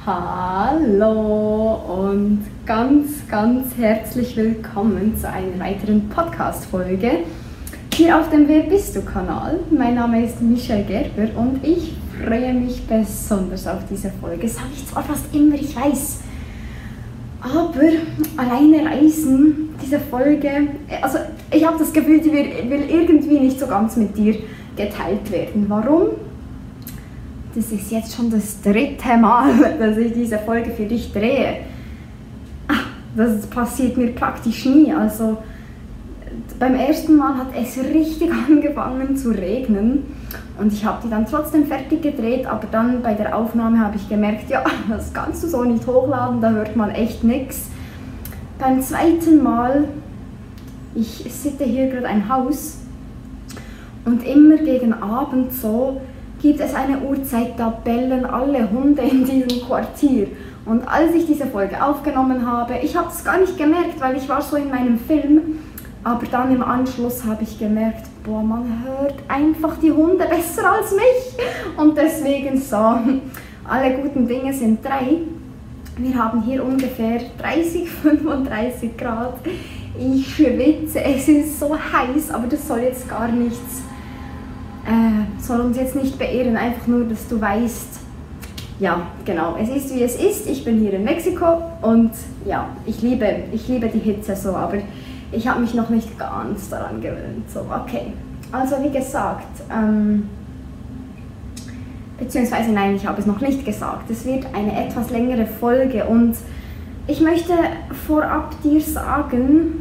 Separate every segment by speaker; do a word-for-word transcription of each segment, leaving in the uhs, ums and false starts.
Speaker 1: Hallo und ganz, ganz herzlich willkommen zu einer weiteren Podcast-Folge hier auf dem Wer bist du Kanal. Mein Name ist Michelle Gerber und ich freue mich besonders auf diese Folge. Sage ich zwar fast immer, ich weiß, aber alleine reisen, diese Folge, also ich habe das Gefühl, die will irgendwie nicht so ganz mit dir geteilt werden. Warum? Das ist jetzt schon das dritte Mal, dass ich diese Folge für dich drehe. Das passiert mir praktisch nie. Also beim ersten Mal hat es richtig angefangen zu regnen und ich habe die dann trotzdem fertig gedreht, aber dann bei der Aufnahme habe ich gemerkt, ja, das kannst du so nicht hochladen, da hört man echt nichts. Beim zweiten Mal, ich sitte hier gerade ein Haus und immer gegen Abend so gibt es eine Uhrzeit, da bellen alle Hunde in diesem Quartier. Und als ich diese Folge aufgenommen habe, ich habe es gar nicht gemerkt, weil ich war so in meinem Film, aber dann im Anschluss habe ich gemerkt, boah, man hört einfach die Hunde besser als mich. Und deswegen so, alle guten Dinge sind drei. Wir haben hier ungefähr dreißig, fünfunddreißig Grad. Ich schwitze, es ist so heiß, aber das soll jetzt gar nichts Äh, soll uns jetzt nicht beehren, einfach nur, dass du weißt, ja, genau, es ist wie es ist, ich bin hier in Mexiko und ja, ich liebe, ich liebe die Hitze so, aber ich habe mich noch nicht ganz daran gewöhnt, so, okay. Also wie gesagt, ähm, beziehungsweise nein, ich habe es noch nicht gesagt, es wird eine etwas längere Folge und ich möchte vorab dir sagen,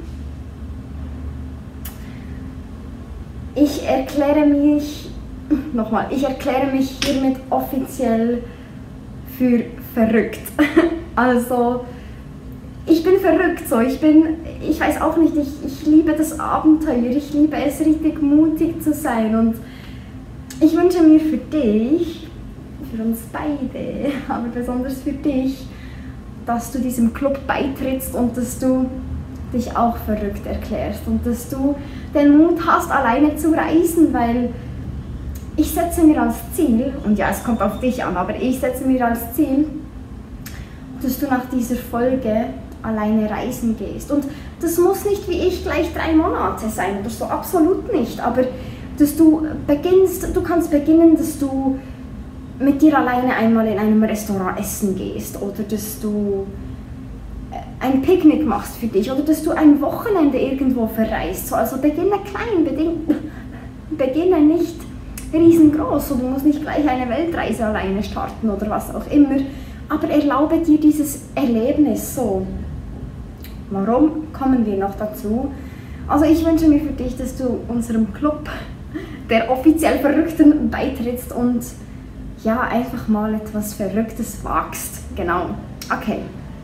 Speaker 1: Ich erkläre mich, nochmal, ich erkläre mich hiermit offiziell für verrückt. Also, ich bin verrückt so, ich bin, ich weiß auch nicht, ich, ich liebe das Abenteuer, ich liebe es richtig mutig zu sein und ich wünsche mir für dich, für uns beide, aber besonders für dich, dass du diesem Club beitrittst und dass du dich auch verrückt erklärst und dass du den Mut hast, alleine zu reisen, weil ich setze mir als Ziel, und ja, es kommt auf dich an, aber ich setze mir als Ziel, dass du nach dieser Folge alleine reisen gehst. Und das muss nicht wie ich gleich drei Monate sein oder so, absolut nicht, aber dass du beginnst, du kannst beginnen, dass du mit dir alleine einmal in einem Restaurant essen gehst oder dass du ein Picknick machst für dich oder dass du ein Wochenende irgendwo verreist. So, also beginne klein, beginne nicht riesengroß. So, du musst nicht gleich eine Weltreise alleine starten oder was auch immer. Aber erlaube dir dieses Erlebnis so. Warum kommen wir noch dazu? Also ich wünsche mir für dich, dass du unserem Club der offiziell Verrückten beitrittst und ja, einfach mal etwas Verrücktes wagst. Genau. Okay.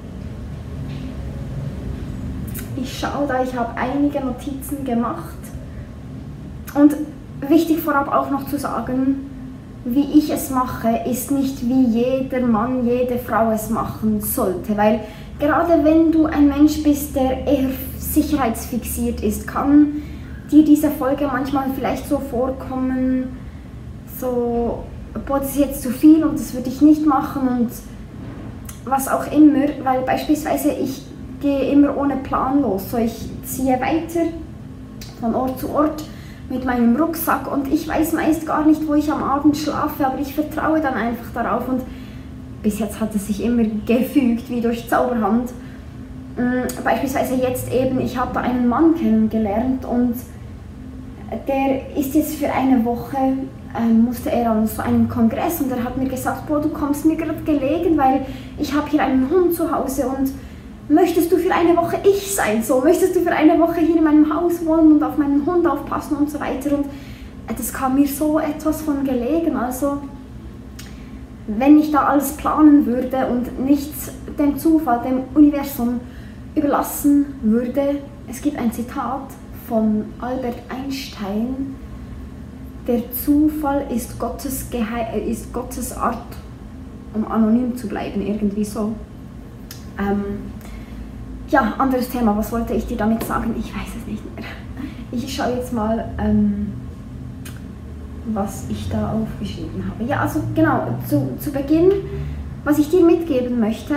Speaker 1: Ich schaue da, ich habe einige Notizen gemacht und wichtig vorab auch noch zu sagen, wie ich es mache, ist nicht wie jeder Mann, jede Frau es machen sollte, weil gerade wenn du ein Mensch bist, der eher sicherheitsfixiert ist, kann dir diese Folge manchmal vielleicht so vorkommen, so, boah, das ist jetzt zu viel und das würde ich nicht machen und was auch immer, weil beispielsweise ich gehe immer ohne Plan los. So, ich ziehe weiter von Ort zu Ort mit meinem Rucksack und ich weiß meist gar nicht, wo ich am Abend schlafe, aber ich vertraue dann einfach darauf und bis jetzt hat es sich immer gefügt, wie durch Zauberhand. Beispielsweise jetzt eben, ich habe da einen Mann kennengelernt und der ist jetzt für eine Woche, ähm, musste er an so einen Kongress und er hat mir gesagt, boah, du kommst mir gerade gelegen, weil ich habe hier einen Hund zu Hause und möchtest du für eine Woche ich sein, so, möchtest du für eine Woche hier in meinem Haus wohnen und auf meinen Hund aufpassen und so weiter und das kam mir so etwas von gelegen, also wenn ich da alles planen würde und nichts dem Zufall, dem Universum überlassen würde, es gibt ein Zitat von Albert Einstein, der Zufall ist Gottes, Gehe- ist Gottes Art, um anonym zu bleiben, irgendwie so. Ähm, Ja, anderes Thema, was wollte ich dir damit sagen? Ich weiß es nicht mehr. Ich schaue jetzt mal, ähm, was ich da aufgeschrieben habe. Ja, also genau, zu, zu Beginn was ich dir mitgeben möchte,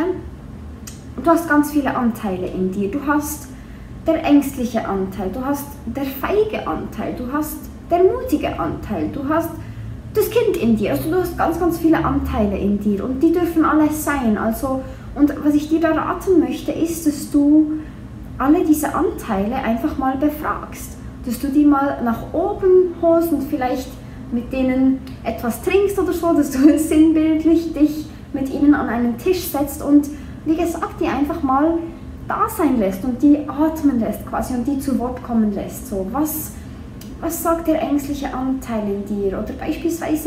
Speaker 1: du hast ganz viele Anteile in dir. Du hast der ängstliche Anteil, du hast der feige Anteil, du hast der mutige Anteil, du hast das Kind in dir. Also du hast ganz, ganz viele Anteile in dir und die dürfen alle sein. Also, und was ich dir da raten möchte, ist, dass du alle diese Anteile einfach mal befragst. Dass du die mal nach oben holst und vielleicht mit denen etwas trinkst oder so, dass du sinnbildlich dich mit ihnen an einen Tisch setzt und wie gesagt, die einfach mal da sein lässt und die atmen lässt quasi und die zu Wort kommen lässt. So, was, was sagt der ängstliche Anteil in dir? Oder beispielsweise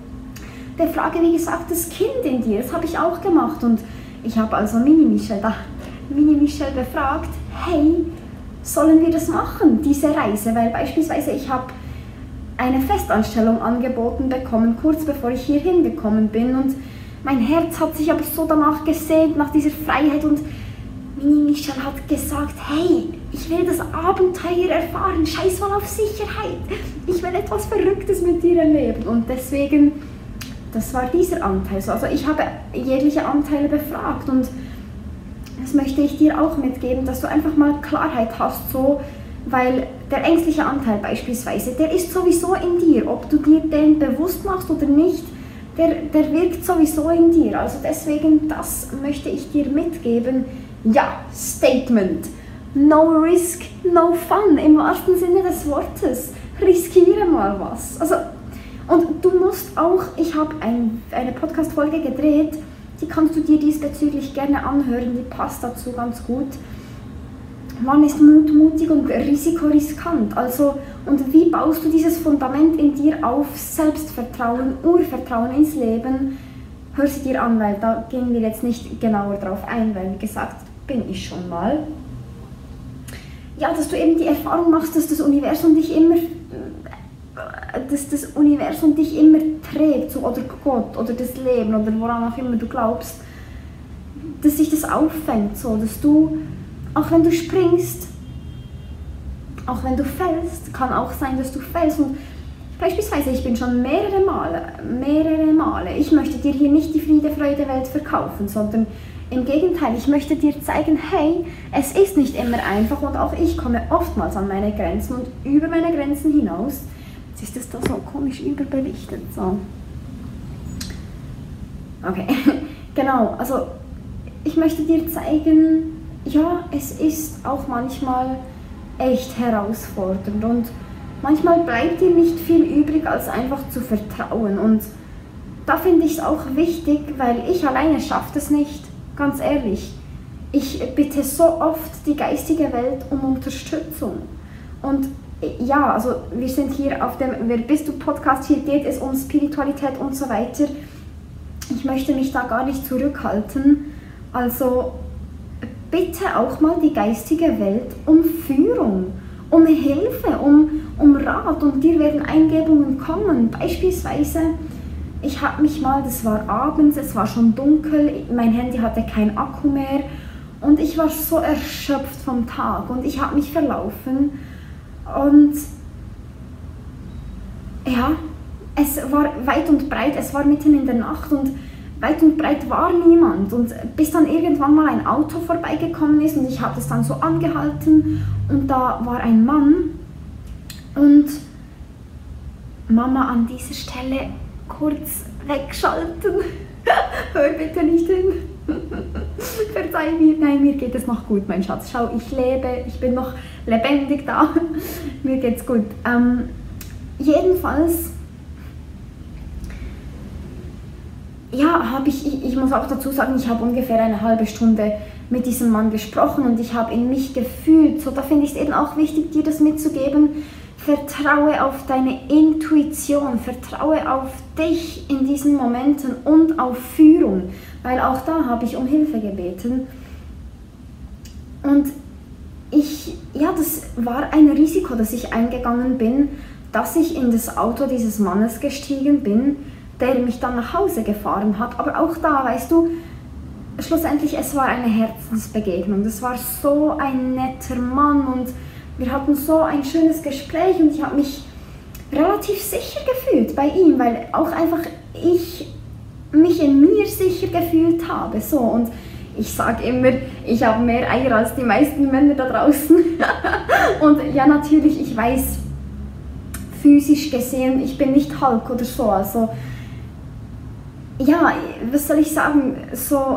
Speaker 1: der Frage, wie gesagt, das Kind in dir. Das habe ich auch gemacht und ich habe also Mini-Michelle da, Mini-Michelle befragt, hey, sollen wir das machen, diese Reise? Weil beispielsweise ich habe eine Festanstellung angeboten bekommen, kurz bevor ich hier hingekommen bin und mein Herz hat sich aber so danach gesehnt, nach dieser Freiheit und Mini-Michelle hat gesagt, hey, ich will das Abenteuer erfahren, scheiß mal auf Sicherheit, ich will etwas Verrücktes mit dir erleben und deswegen, das war dieser Anteil. Also ich habe jegliche Anteile befragt und das möchte ich dir auch mitgeben, dass du einfach mal Klarheit hast, so, weil der ängstliche Anteil beispielsweise, der ist sowieso in dir, ob du dir den bewusst machst oder nicht, der, der wirkt sowieso in dir. Also deswegen, das möchte ich dir mitgeben. Ja, Statement. No risk, no fun, im wahrsten Sinne des Wortes. Riskiere mal was. Also, und du musst auch, ich habe ein, eine Podcast-Folge gedreht, die kannst du dir diesbezüglich gerne anhören, die passt dazu ganz gut. Wann ist Mut mutig und Risiko riskant? Also, und wie baust du dieses Fundament in dir auf? Selbstvertrauen, Urvertrauen ins Leben. Hör sie dir an, weil da gehen wir jetzt nicht genauer drauf ein, weil wie gesagt, bin ich schon mal. Ja, dass du eben die Erfahrung machst, dass das Universum dich immer, dass das Universum dich immer trägt, so, oder Gott oder das Leben oder woran auch immer du glaubst, dass sich das auffängt, so, dass du, auch wenn du springst, auch wenn du fällst, kann auch sein, dass du fällst. Und beispielsweise, ich bin schon mehrere Male, mehrere Male, ich möchte dir hier nicht die Friede, Freude, Welt verkaufen, sondern im Gegenteil, ich möchte dir zeigen, hey, es ist nicht immer einfach und auch ich komme oftmals an meine Grenzen und über meine Grenzen hinaus. Jetzt ist das da so komisch überbelichtet, so. Okay, genau, also ich möchte dir zeigen, ja, es ist auch manchmal echt herausfordernd und manchmal bleibt dir nicht viel übrig, als einfach zu vertrauen. Und da finde ich es auch wichtig, weil ich alleine schaffe es nicht, ganz ehrlich. Ich bitte so oft die geistige Welt um Unterstützung. Und ja, also wir sind hier auf dem Wer bist du Podcast, hier geht es um Spiritualität und so weiter. Ich möchte mich da gar nicht zurückhalten. Also bitte auch mal die geistige Welt um Führung, um Hilfe, um, um Rat und dir werden Eingebungen kommen. Beispielsweise, ich habe mich mal, das war abends, es war schon dunkel, mein Handy hatte kein Akku mehr und ich war so erschöpft vom Tag und ich habe mich verlaufen und ja, es war weit und breit, es war mitten in der Nacht und weit und breit war niemand und bis dann irgendwann mal ein Auto vorbeigekommen ist und ich habe das dann so angehalten und da war ein Mann und Mama an dieser Stelle kurz wegschalten. Hör bitte nicht hin. Verzeih mir, nein, mir geht es noch gut, mein Schatz. Schau, ich lebe, ich bin noch lebendig da. Mir geht's gut. Ähm, jedenfalls ja, habe ich, ich, ich muss auch dazu sagen, ich habe ungefähr eine halbe Stunde mit diesem Mann gesprochen und ich habe in mich gefühlt. So, da finde ich es eben auch wichtig, dir das mitzugeben. Vertraue auf deine Intuition, vertraue auf dich in diesen Momenten und auf Führung, weil auch da habe ich um Hilfe gebeten. Und ich, ja, das war ein Risiko, das ich eingegangen bin, dass ich in das Auto dieses Mannes gestiegen bin, der mich dann nach Hause gefahren hat. Aber auch da, weißt du, schlussendlich, es war eine Herzensbegegnung. Das war so ein netter Mann und wir hatten so ein schönes Gespräch und ich habe mich relativ sicher gefühlt bei ihm, weil auch einfach ich mich in mir sicher gefühlt habe. So, und ich sage immer, ich habe mehr Eier als die meisten Männer da draußen. Und ja, natürlich, ich weiß, physisch gesehen, ich bin nicht Hulk oder so. Also, ja, was soll ich sagen, so,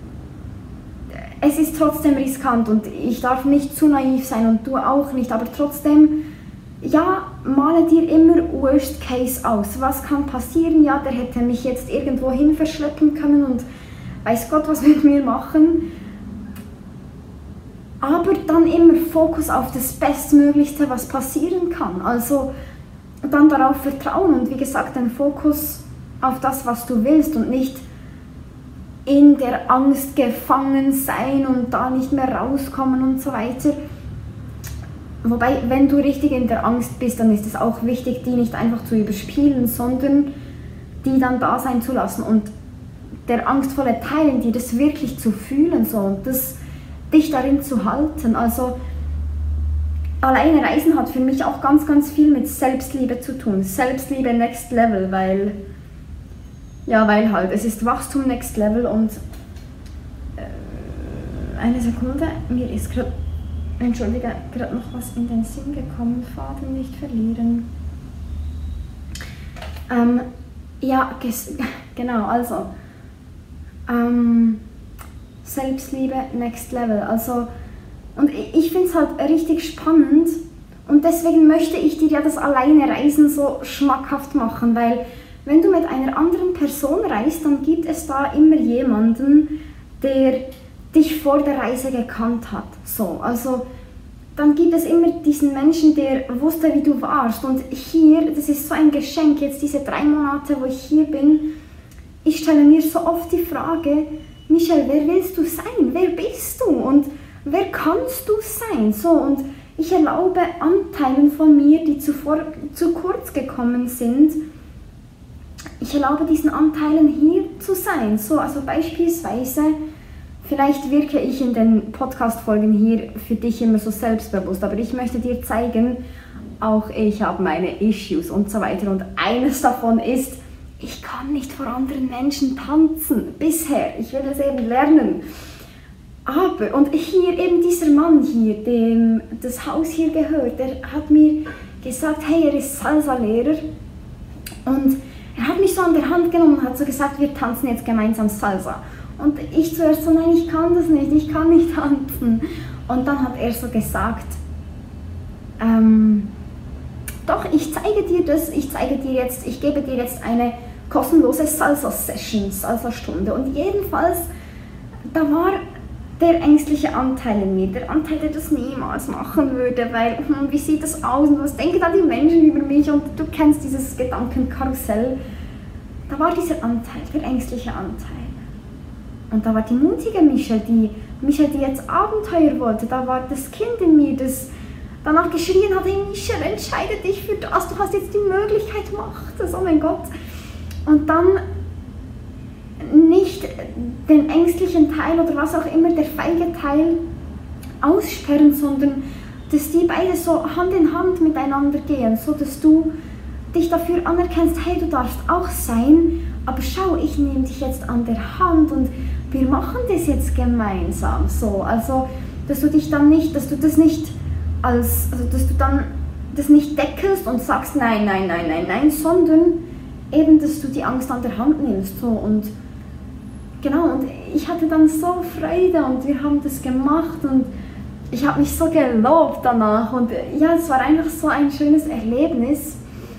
Speaker 1: es ist trotzdem riskant und ich darf nicht zu naiv sein und du auch nicht, aber trotzdem, ja, male dir immer Worst Case aus. Was kann passieren? Ja, der hätte mich jetzt irgendwo hin verschleppen können und weiß Gott, was mit mir machen. Aber dann immer Fokus auf das Bestmöglichste, was passieren kann. Also dann darauf vertrauen und wie gesagt, den Fokus auf das, was du willst und nicht in der Angst gefangen sein und da nicht mehr rauskommen und so weiter. Wobei, wenn du richtig in der Angst bist, dann ist es auch wichtig, die nicht einfach zu überspielen, sondern die dann da sein zu lassen und der angstvolle Teil in dir, das wirklich zu fühlen so, und das, dich darin zu halten. Also alleine Reisen hat für mich auch ganz, ganz viel mit Selbstliebe zu tun. Selbstliebe Next Level, weil ja, weil halt, es ist Wachstum Next Level und äh, eine Sekunde, mir ist gerade, entschuldige, gerade noch was in den Sinn gekommen, Faden nicht verlieren. Ähm, ja, genau, also ähm, Selbstliebe Next Level, also und ich finde es halt richtig spannend und deswegen möchte ich dir ja das alleine Reisen so schmackhaft machen, weil wenn du mit einer anderen Person reist, dann gibt es da immer jemanden, der dich vor der Reise gekannt hat. So, also dann gibt es immer diesen Menschen, der wusste, wie du warst. Und hier, das ist so ein Geschenk, jetzt diese drei Monate, wo ich hier bin, ich stelle mir so oft die Frage, Michelle, wer willst du sein? Wer bist du? Und wer kannst du sein? So, und ich erlaube Anteilen von mir, die zuvor zu kurz gekommen sind, ich erlaube diesen Anteilen hier zu sein. So, also beispielsweise, vielleicht wirke ich in den Podcast-Folgen hier für dich immer so selbstbewusst, aber ich möchte dir zeigen, auch ich habe meine Issues und so weiter. Und eines davon ist, ich kann nicht vor anderen Menschen tanzen. Bisher. Ich will es eben lernen. Aber, und hier eben dieser Mann hier, dem das Haus hier gehört, der hat mir gesagt, hey, er ist Salsa-Lehrer und er hat mich so an der Hand genommen und hat so gesagt, wir tanzen jetzt gemeinsam Salsa. Und ich zuerst so, nein, ich kann das nicht, ich kann nicht tanzen. Und dann hat er so gesagt, ähm, doch, ich zeige dir das, ich zeige dir jetzt, ich gebe dir jetzt eine kostenlose Salsa-Session, Salsa-Stunde. Und jedenfalls, da war der ängstliche Anteil in mir, der Anteil, der das niemals machen würde, weil, hm, wie sieht das aus und was denken da die Menschen über mich und du kennst dieses Gedankenkarussell. Da war dieser Anteil, der ängstliche Anteil. Und da war die mutige Michelle, die Michelle, die jetzt Abenteuer wollte, da war das Kind in mir, das danach geschrien hat, hey Michelle, entscheide dich für das, du hast jetzt die Möglichkeit, mach das, oh mein Gott. Und dann nicht den ängstlichen Teil oder was auch immer, der feige Teil aussperren, sondern dass die beide so Hand in Hand miteinander gehen, so dass du dich dafür anerkennst, hey, du darfst auch sein, aber schau, ich nehme dich jetzt an der Hand und wir machen das jetzt gemeinsam, so, also, dass du dich dann nicht, dass du das nicht als, also, dass du dann das nicht deckelst und sagst, nein, nein, nein, nein, nein, sondern eben, dass du die Angst an der Hand nimmst, so, und genau, und ich hatte dann so Freude und wir haben das gemacht und ich habe mich so gelobt danach und ja, es war einfach so ein schönes Erlebnis.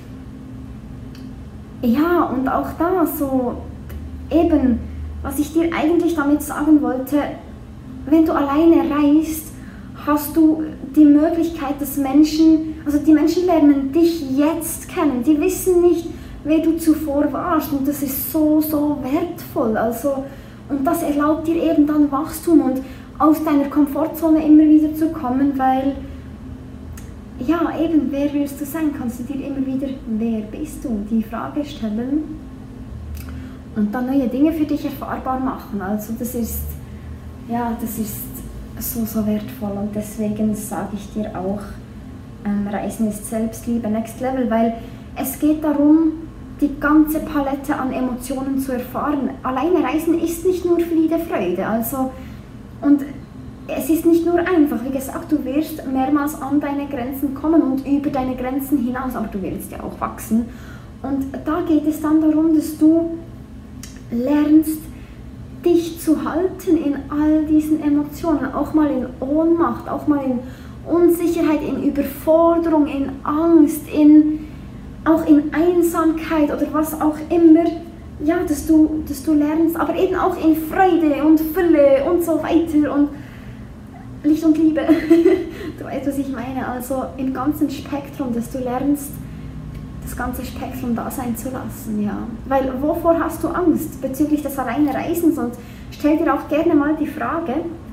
Speaker 1: Ja, und auch da so eben, was ich dir eigentlich damit sagen wollte, wenn du alleine reist, hast du die Möglichkeit, dass Menschen, also die Menschen lernen dich jetzt kennen, die wissen nicht, wer du zuvor warst und das ist so, so wertvoll, also und das erlaubt dir eben dann Wachstum und aus deiner Komfortzone immer wieder zu kommen, weil ja, eben, wer willst du sein, kannst du dir immer wieder, wer bist du, die Frage stellen und dann neue Dinge für dich erfahrbar machen, also das ist, ja, das ist so, so wertvoll und deswegen sage ich dir auch, ähm, Reisen ist Selbstliebe Next Level, weil es geht darum, die ganze Palette an Emotionen zu erfahren. Alleine reisen ist nicht nur Friede, Freude. Also, und es ist nicht nur einfach, wie gesagt, du wirst mehrmals an deine Grenzen kommen und über deine Grenzen hinaus, aber du willst ja auch wachsen. Und da geht es dann darum, dass du lernst, dich zu halten in all diesen Emotionen, auch mal in Ohnmacht, auch mal in Unsicherheit, in Überforderung, in Angst, in, auch in Einsamkeit oder was auch immer, ja, dass du, dass du lernst, aber eben auch in Freude und Fülle und so weiter und Licht und Liebe. Du weißt, was ich meine, also im ganzen Spektrum, dass du lernst, das ganze Spektrum da sein zu lassen, ja. Weil wovor hast du Angst bezüglich des alleine Reisens? Und stell dir auch gerne mal die Frage,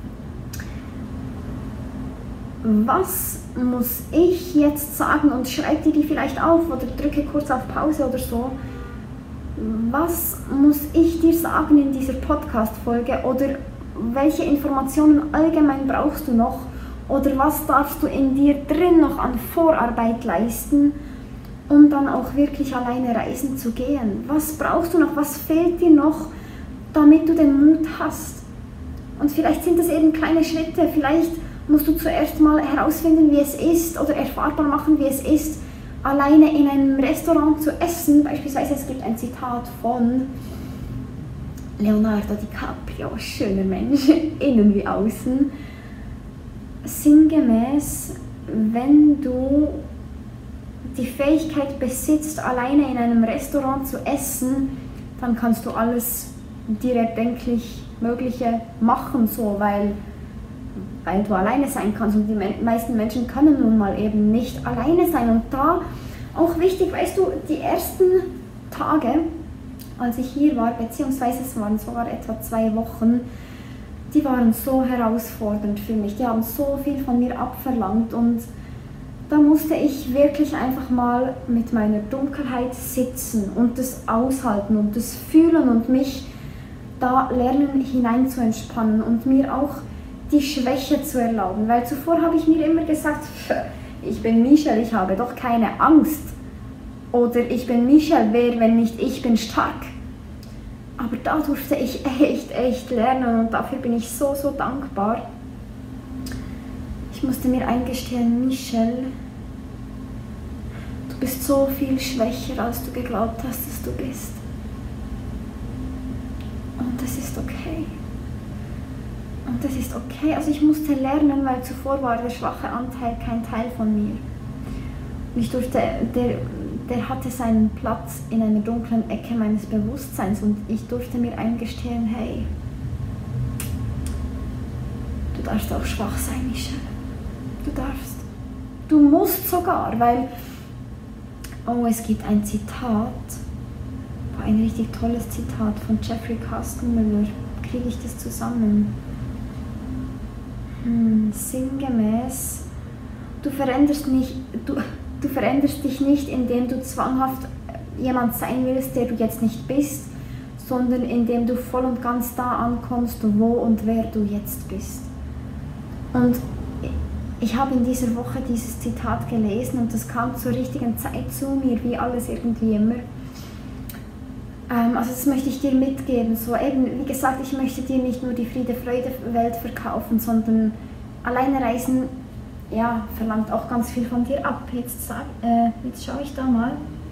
Speaker 1: was muss ich jetzt sagen, und schreib dir die vielleicht auf oder drücke kurz auf Pause oder so, was muss ich dir sagen in dieser Podcast-Folge oder welche Informationen allgemein brauchst du noch oder was darfst du in dir drin noch an Vorarbeit leisten, um dann auch wirklich alleine reisen zu gehen? Was brauchst du noch? Was fehlt dir noch, damit du den Mut hast? Und vielleicht sind das eben kleine Schritte. Vielleicht musst du zuerst mal herausfinden, wie es ist oder erfahrbar machen, wie es ist, alleine in einem Restaurant zu essen. Beispielsweise, es gibt ein Zitat von Leonardo DiCaprio, schöner Mensch, innen wie außen. Sinngemäß, wenn du die Fähigkeit besitzt, alleine in einem Restaurant zu essen, dann kannst du alles dir erdenklich Mögliche machen, so, weil, weil du alleine sein kannst. Und die me- meisten Menschen können nun mal eben nicht alleine sein. Und da auch wichtig, weißt du, die ersten Tage, als ich hier war, beziehungsweise es waren sogar etwa zwei Wochen, die waren so herausfordernd für mich. Die haben so viel von mir abverlangt und da musste ich wirklich einfach mal mit meiner Dunkelheit sitzen und das aushalten und das fühlen und mich da lernen hinein zu entspannen und mir auch die Schwäche zu erlauben. Weil zuvor habe ich mir immer gesagt, ich bin Michelle, ich habe doch keine Angst. Oder ich bin Michelle, wer, wenn nicht ich bin stark. Aber da durfte ich echt, echt lernen und dafür bin ich so, so dankbar. Ich musste mir eingestehen, Michelle, du bist so viel schwächer, als du geglaubt hast, dass du bist. Und das ist okay. Und das ist okay. Also ich musste lernen, weil zuvor war der schwache Anteil kein Teil von mir. Und ich durfte, der, der hatte seinen Platz in einer dunklen Ecke meines Bewusstseins und ich durfte mir eingestehen, hey, du darfst auch schwach sein, Michelle. Du darfst. Du musst sogar, weil, oh, es gibt ein Zitat, ein richtig tolles Zitat von Jeffrey Kastenmüller. Kriege ich das zusammen? Hm, sinngemäß, du veränderst, nicht, du, du veränderst dich nicht, indem du zwanghaft jemand sein willst, der du jetzt nicht bist, sondern indem du voll und ganz da ankommst, wo und wer du jetzt bist. Und ich habe in dieser Woche dieses Zitat gelesen und das kam zur richtigen Zeit zu mir, wie alles irgendwie immer. Ähm, also das möchte ich dir mitgeben. So eben, wie gesagt, ich möchte dir nicht nur die Friede-Freude-Welt verkaufen, sondern alleine reisen, ja, verlangt auch ganz viel von dir ab. Jetzt, sag, äh, jetzt schaue ich da mal.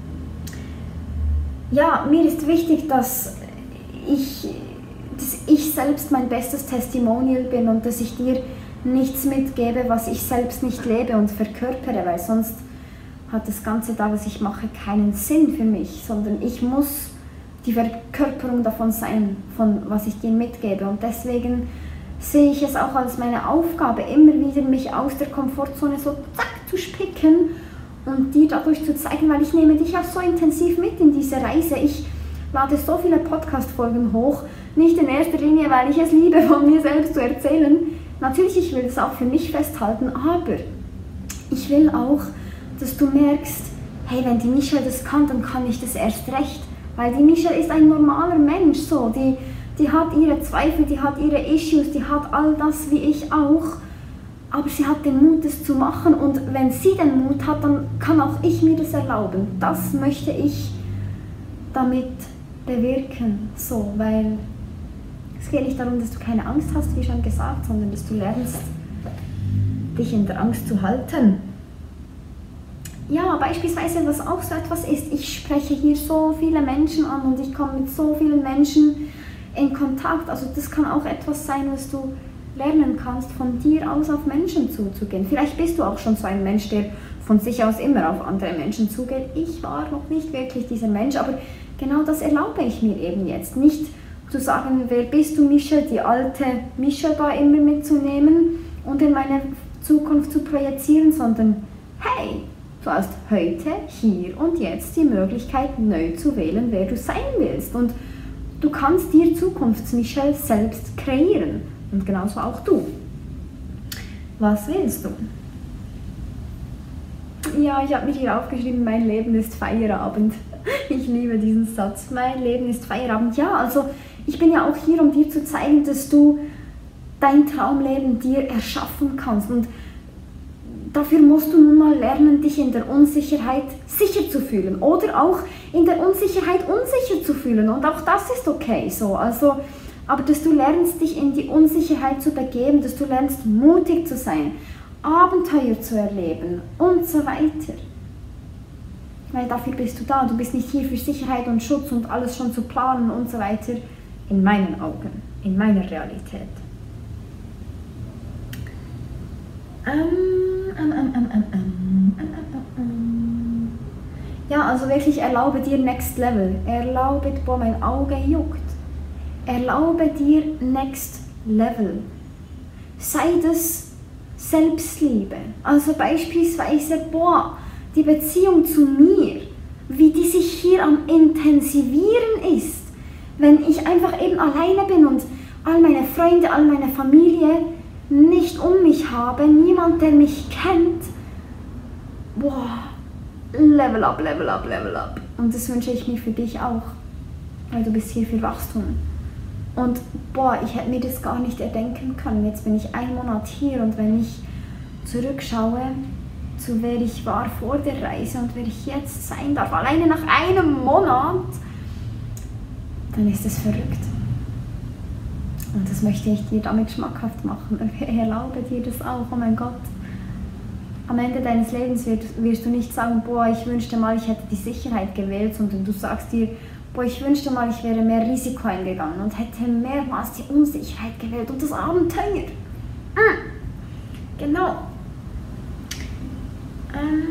Speaker 1: Ja, mir ist wichtig, dass ich, dass ich selbst mein bestes Testimonial bin und dass ich dir nichts mitgebe, was ich selbst nicht lebe und verkörpere, weil sonst hat das Ganze da, was ich mache, keinen Sinn für mich, sondern ich muss die Verkörperung davon sein, von was ich dir mitgebe. Und deswegen sehe ich es auch als meine Aufgabe, immer wieder mich aus der Komfortzone so zack zu spicken und dir dadurch zu zeigen, weil ich nehme dich auch so intensiv mit in diese Reise. Ich lade so viele Podcast-Folgen hoch, nicht in erster Linie, weil ich es liebe, von mir selbst zu erzählen. Natürlich, ich will es auch für mich festhalten, aber ich will auch, dass du merkst, hey, wenn die Michelle das kann, dann kann ich das erst recht. Weil die Michelle ist ein normaler Mensch, so. Die, die hat ihre Zweifel, die hat ihre Issues, die hat all das wie ich auch. Aber sie hat den Mut, das zu machen. Und wenn sie den Mut hat, dann kann auch ich mir das erlauben. Das möchte ich damit bewirken? So, weil es geht nicht darum, dass du keine Angst hast, wie schon gesagt, sondern dass du lernst, dich in der Angst zu halten. Ja, beispielsweise, was auch so etwas ist, ich spreche hier so viele Menschen an und ich komme mit so vielen Menschen in Kontakt. Also das kann auch etwas sein, was du lernen kannst, von dir aus auf Menschen zuzugehen. Vielleicht bist du auch schon so ein Mensch, der von sich aus immer auf andere Menschen zugeht. Ich war noch nicht wirklich dieser Mensch, aber genau das erlaube ich mir eben jetzt. Nicht zu sagen, wer bist du, Michelle, die alte Michelle da immer mitzunehmen und in meine Zukunft zu projizieren, sondern hey, du hast heute, hier und jetzt die Möglichkeit, neu zu wählen, wer du sein willst. Und du kannst dir Zukunfts-Michelle selbst kreieren. Und genauso auch du. Was willst du? Ja, ich habe mich hier aufgeschrieben, mein Leben ist Feierabend. Ich liebe diesen Satz. Mein Leben ist Feierabend. Ja, also ich bin ja auch hier, um dir zu zeigen, dass du dein Traumleben dir erschaffen kannst. Und dafür musst du nun mal lernen, dich in der Unsicherheit sicher zu fühlen. Oder auch in der Unsicherheit unsicher zu fühlen. Und auch das ist okay so. Also, aber dass du lernst, dich in die Unsicherheit zu begeben, dass du lernst, mutig zu sein, Abenteuer zu erleben und so weiter. Weil dafür bist du da. Du bist nicht hier für Sicherheit und Schutz und alles schon zu planen und so weiter. In meinen Augen, in meiner Realität. Ähm, ähm, ähm, ähm, ähm, ähm, ähm, ähm. Ja, also wirklich erlaube dir Next Level. Erlaube, boah, mein Auge juckt. Erlaube dir Next Level. Sei das Selbstliebe. Also beispielsweise, boah, die Beziehung zu mir, wie die sich hier am intensivieren ist, wenn ich einfach eben alleine bin und all meine Freunde, all meine Familie nicht um mich habe, niemand, der mich kennt. Boah, Level up, Level up, Level up. Und das wünsche ich mir für dich auch, weil du bist hier für Wachstum. Und boah, ich hätte mir das gar nicht erdenken können. Jetzt bin ich einen Monat hier und wenn ich zurückschaue, zu wer ich war vor der Reise und wer ich jetzt sein darf, alleine nach einem Monat, dann ist es verrückt. Und das möchte ich dir damit schmackhaft machen. Erlaube dir das auch, oh mein Gott. Am Ende deines Lebens wirst du nicht sagen, boah, ich wünschte mal, ich hätte die Sicherheit gewählt, sondern du sagst dir, boah, ich wünschte mal, ich wäre mehr Risiko eingegangen und hätte mehrmals die Unsicherheit gewählt und das Abenteuer. Mm. Genau. Ähm.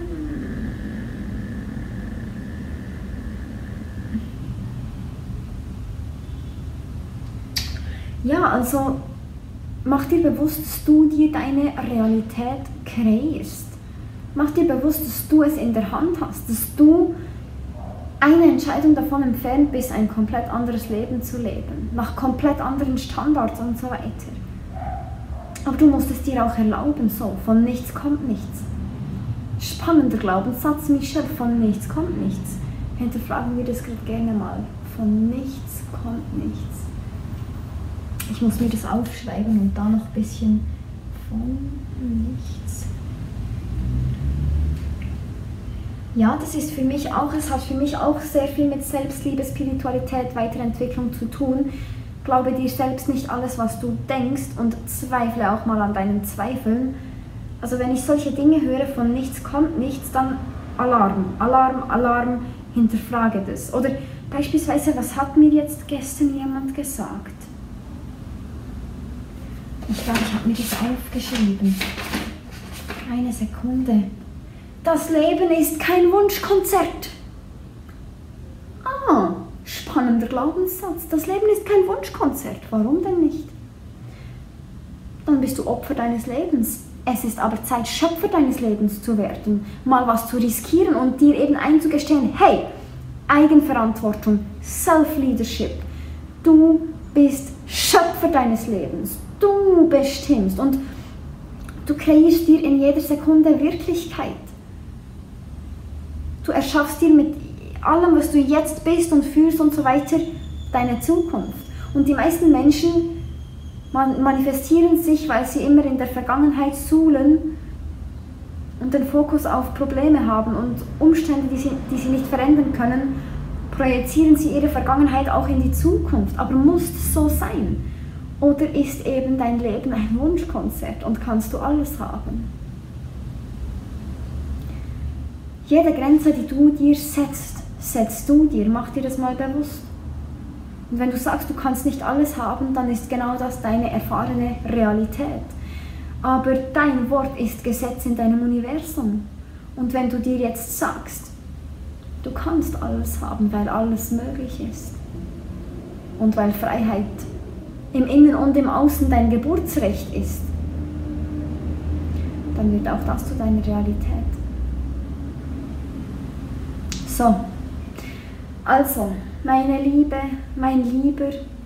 Speaker 1: Ja, also mach dir bewusst, dass du dir deine Realität kreierst. Mach dir bewusst, dass du es in der Hand hast, dass du eine Entscheidung davon entfernt bist, ein komplett anderes Leben zu leben, nach komplett anderen Standards und so weiter. Aber du musst es dir auch erlauben, so, von nichts kommt nichts. Spannender Glaubenssatz, Michelle, von nichts kommt nichts. Hinterfragen wir das gerade gerne mal. Von nichts kommt nichts. Ich muss mir das aufschreiben und da noch ein bisschen von nichts. Ja, das ist für mich auch, es hat für mich auch sehr viel mit Selbstliebe, Spiritualität, Weiterentwicklung zu tun. Glaube dir selbst nicht alles, was du denkst und zweifle auch mal an deinen Zweifeln. Also wenn ich solche Dinge höre, von nichts kommt nichts, dann Alarm, Alarm, Alarm, hinterfrage das. Oder beispielsweise, was hat mir jetzt gestern jemand gesagt? Ich glaube, ich habe mir das aufgeschrieben. Eine Sekunde. Das Leben ist kein Wunschkonzert. Ah, spannender Glaubenssatz. Das Leben ist kein Wunschkonzert. Warum denn nicht? Dann bist du Opfer deines Lebens. Es ist aber Zeit, Schöpfer deines Lebens zu werden. Mal was zu riskieren und dir eben einzugestehen, hey, Eigenverantwortung, Self-Leadership. Du bist Schöpfer deines Lebens. Du bestimmst und du kreierst dir in jeder Sekunde Wirklichkeit. Du erschaffst dir mit allem, was du jetzt bist und fühlst und so weiter, deine Zukunft. Und die meisten Menschen manifestieren sich, weil sie immer in der Vergangenheit suhlen und den Fokus auf Probleme haben und Umstände, die sie, die sie nicht verändern können,
Speaker 2: Projizieren sie ihre Vergangenheit auch in die Zukunft, aber muss es so sein? Oder ist eben dein Leben ein Wunschkonzert und kannst du alles haben? Jede Grenze, die du dir setzt, setzt du dir. Mach dir das mal bewusst. Und wenn du sagst, du kannst nicht alles haben, dann ist genau das deine erfahrene Realität. Aber dein Wort ist Gesetz in deinem Universum. Und wenn du dir jetzt sagst, du kannst alles haben, weil alles möglich ist und weil Freiheit im Innen und im Außen dein Geburtsrecht ist, dann wird auch das zu deiner Realität. So, also, meine Liebe, mein Lieber,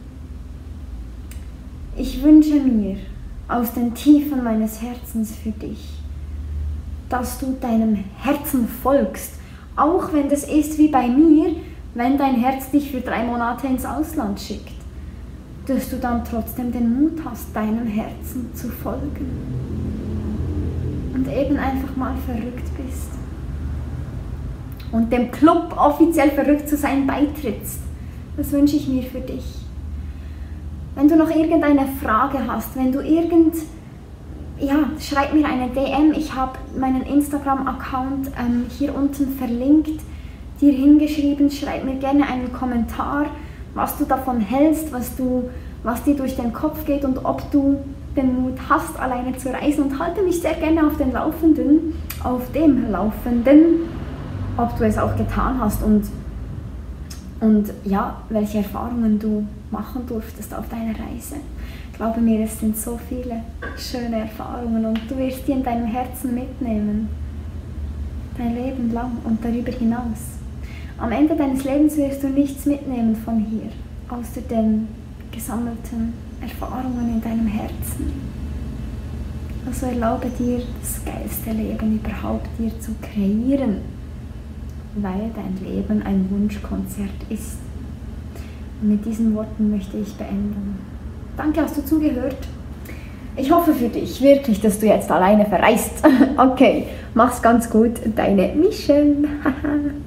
Speaker 2: ich wünsche mir aus den Tiefen meines Herzens für dich, dass du deinem Herzen folgst, auch wenn das ist wie bei mir, wenn dein Herz dich für drei Monate ins Ausland schickt, dass du dann trotzdem den Mut hast, deinem Herzen zu folgen und eben einfach mal verrückt bist und dem Club offiziell verrückt zu sein beitrittst. Das wünsche ich mir für dich. Wenn du noch irgendeine Frage hast, wenn du irgend, ja, schreib mir eine D M. Ich habe meinen Instagram-Account ähm, hier unten verlinkt, dir hingeschrieben. Schreib mir gerne einen Kommentar, was du davon hältst, was, du, was dir durch den Kopf geht und ob du den Mut hast, alleine zu reisen. Und halte mich sehr gerne auf den Laufenden, auf dem Laufenden, ob du es auch getan hast und, und ja, welche Erfahrungen du machen durftest auf deiner Reise. Glaube mir, es sind so viele schöne Erfahrungen und du wirst die in deinem Herzen mitnehmen. Dein Leben lang und darüber hinaus. Am Ende deines Lebens wirst du nichts mitnehmen von hier, außer den gesammelten Erfahrungen in deinem Herzen. Also erlaube dir, das geilste Leben überhaupt dir zu kreieren, weil dein Leben ein Wunschkonzert ist. Und mit diesen Worten möchte ich beenden. Danke, hast du zugehört? Ich hoffe für dich wirklich, dass du jetzt alleine verreist. Okay, mach's ganz gut, deine Michelle.